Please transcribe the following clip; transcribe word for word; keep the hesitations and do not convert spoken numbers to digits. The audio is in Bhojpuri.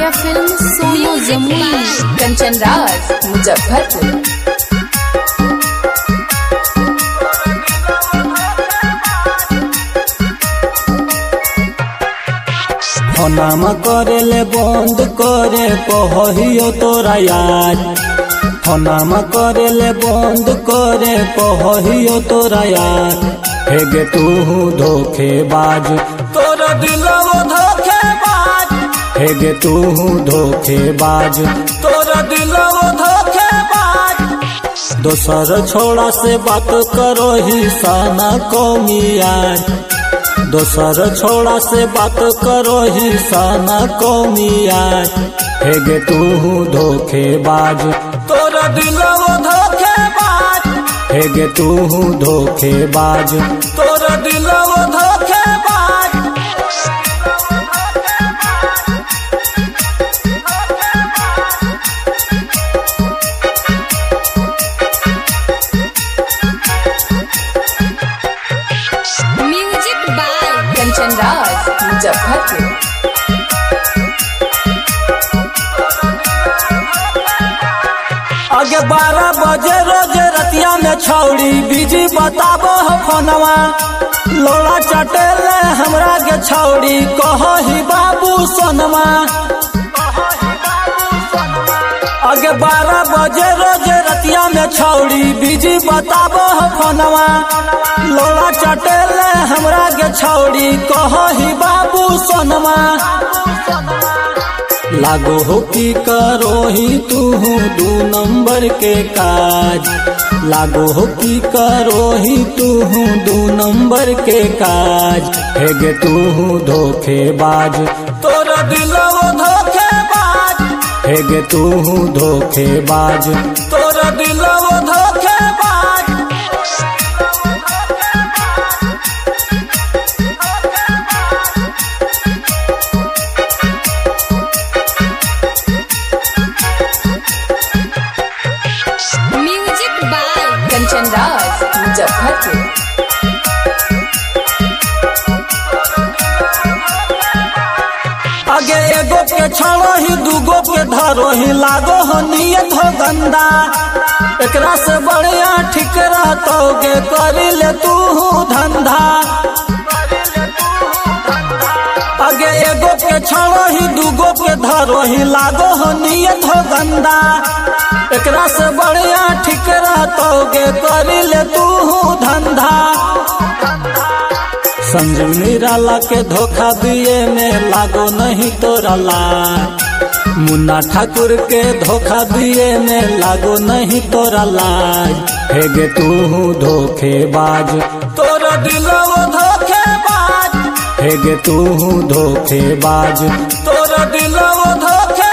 Mega film Sonu Jamui Kanchan Raj Muzaffarpur. नाम करे ले बंद करे पहियो तोरा याद, नाम करे ले बंद करे पहियो तोरा याद। हे गे तू धोखेबाज तोरा दिलवा धोखेबाज, हे गे तू धोखेबाज तोरा दिलवा धोखेबाज। दोसर छोड़ा से बात करो ही साना कौमिया, दोसर छोड़ा से बात करो ही साना कौमिया। हे गे तू धोखेबाज तोरा दिलवा धोखेबाज, हे गे तू धोखेबाज तोरा दिलवा धोखेबाज। Music by Kanchan Raj Muzaffarpur. आगे बारह बजे रोज रतिया में छौड़ी बीजी बताबो हो फोनवा, लोड़ा चटेले हमरा के छौड़ी कहो ही बाबू सोनवा। आगे बारह बजे रोज रतिया में छौड़ी बीजी बताबो हो फोनवा, लोड़ा चटेले हमरा के छौड़ी कहो ही बाबू सोनवा। लागो हो की करो ही तू दू नंबर के काज, लागो हो की करो ही तू दू नंबर के काज। हे गे तू धोखेबाज तोरा दिलवा धोखेबाज, हे गे तू धोखेबाज तोरा दिलवा धोखेबाज। Music by Kanchan Raj Muzaffarpur. आगे एगो के छोड़ो ही दूगो के धरो ही, लागो हो नियत हो गंदा। एकरा से बढ़िया ठीक रहतोगे करी ले तू धंधा। आगे एगो के छोड़ो ही दूगो के धरो ही, लागो हो नियत हो गंदा। एकरा से बढ़िया ठीक रहतोगे करी ले तू धंधा। संजीव निराला के धोखा दिए में लागो नहीं तोरा लाज, मुन्ना ठाकुर के धोखा दिए में लागो नहीं तोरा लाज। हे गे तू धोखेबाज तोरा दिलवा धोखेबाज, हे गे तू धोखेबाज तोरा दिलवा धोखे